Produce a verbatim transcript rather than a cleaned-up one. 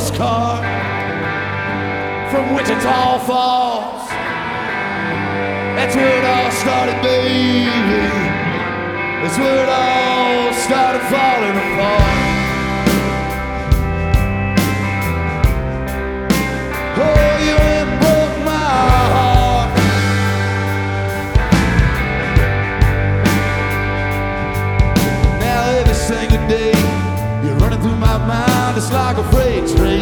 postcard from Wichita Falls. That's where it all started, baby. That's where it all started falling apart. Oh, you went broke my heart. Now every single day you're running through my mind. It's like a freight train